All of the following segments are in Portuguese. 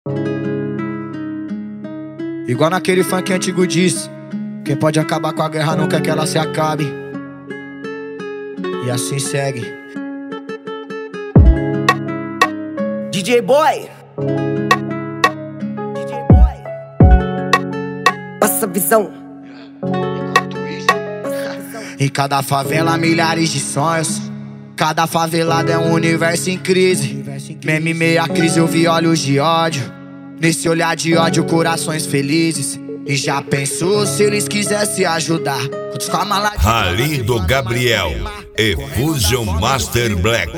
Igual naquele funk antigo disse: quem pode acabar com a guerra não quer que ela se acabe. E assim segue. DJ Boy, passa a visão. Em cada favela milhares de sonhos. Cada favelada é um universo em crise. Meme meia crise, eu vi olhos de ódio. Nesse olhar de ódio, corações felizes. E já pensou se eles quisessem ajudar? Ralindo Gabriel, Efusion Master Black,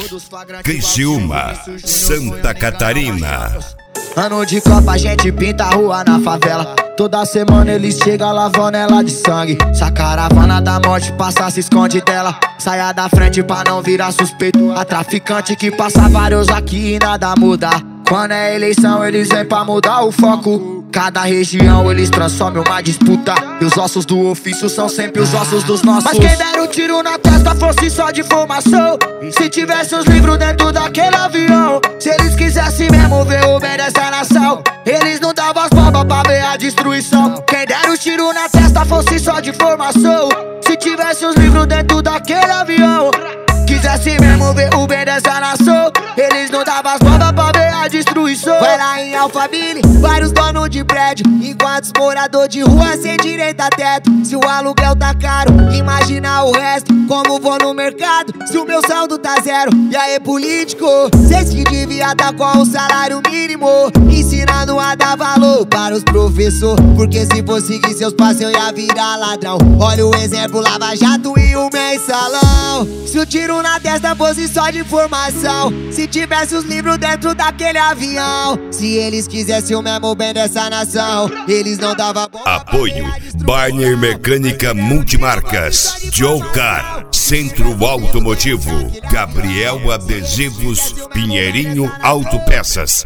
Criciúma, Santa Catarina. Ano de Copa a gente pinta a rua na favela. Toda semana eles chegam lavando ela de sangue. Se a caravana da morte passa, se esconde dela. Saia da frente pra não virar suspeito. A traficante que passa vários aqui e nada muda. Quando é eleição eles vêm pra mudar o foco. Cada região eles transformam uma disputa. E os ossos do ofício são sempre os ossos dos nossos. Mas quem der o tiro na testa fosse só de formação. Se tivesse os livros dentro daquele avião. Se eles quisessem mesmo ver o bem dessa nação, eles não davam as bombas pra ver a destruição. Quem der o tiro na testa fosse só de formação. Se tivesse os livros dentro daquele avião, quisesse mesmo ver o bem dessa nação, eles não davam as bombas pra ver a destruição. Vai lá em Alphaville, vários donos de prédio, enquanto os moradores de rua sem direito a teto. Se o aluguel tá caro, imagina o resto. Como vou no mercado, se o meu saldo tá zero? E aí político, cês que devia tá com o salário mínimo, ensinando a dar valor para os professores. Porque se for seguir seus passos eu ia virar ladrão. Olha o exemplo, Lava Jato e o mensalão. Se o tiro na testa fosse só de formação, se tivesse os livros dentro daquele avião, se eles quisessem o mesmo bem dessa nação, eles não davam bom. Apoio Barney Mecânica Multimarcas, Joe Car, Centro Automotivo, Gabriel Adesivos, Pinheirinho Autopeças.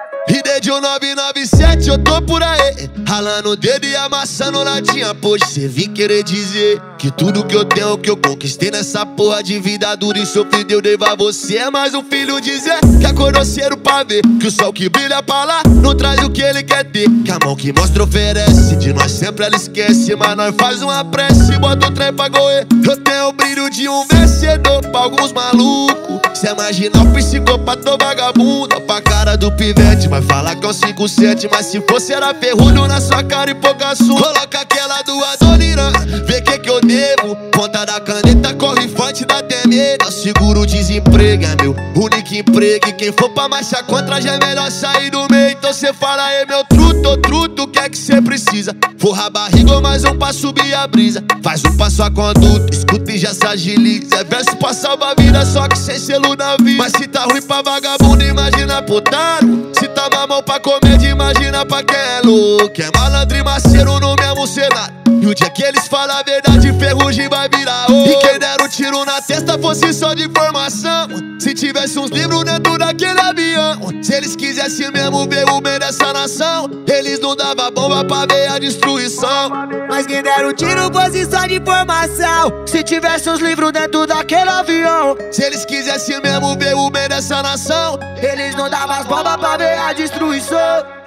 E desde o 997 eu tô por aí, ralando o dedo e amassando latinha. Poxa, cê vim querer dizer que tudo que eu tenho, que eu conquistei nessa porra de vida dura e sofrida eu devo a você. É mais um filho dizer que acordou cedo pra ver que o sol que brilha pra lá não traz o que ele quer ter. Que a mão que mostra oferece, de nós sempre ela esquece, mas nós faz uma prece, bota o trem pra correr. Eu tenho o brilho de um vencedor pra alguns malucos. Cê imagina o psicopata vagabundo, pra cara do pivete, mas fala que é um 5-7, mas se fosse era ferrugem na sua cara e pouca assunto. Coloca aquela do Adoniran, vê que eu devo. Ponta da caneta, corre forte, dá até medo. Seguro desemprego, é meu único emprego. E quem for pra marcha contra já é melhor sair do meio. Então cê fala aí, meu truto, o que é que cê precisa? Forra a barriga ou mais um pra subir a brisa. Faz um passo a conduta, escuta e já se agiliza. É verso pra salvar a vida, só que sem selo na vida. Mas se tá ruim pra vagabundo, imagina pro otário. Se tá mamão pra comédia, imagina pra quem é louco. É malandro e maceiro no mesmo cenário. E o dia que eles falam a verdade, ferrugem vai virar ouro. E quem der o tiro na testa fosse só de formação, se tivesse uns livros dentro daquele avião, se eles quisessem mesmo ver o bem dessa nação, eles não davam bomba pra ver a destruição. Mas quem der o tiro fosse só de formação, se tivesse os livros dentro daquele avião, se eles quisessem mesmo ver o bem dessa nação, eles não davam as bombas pra ver a destruição.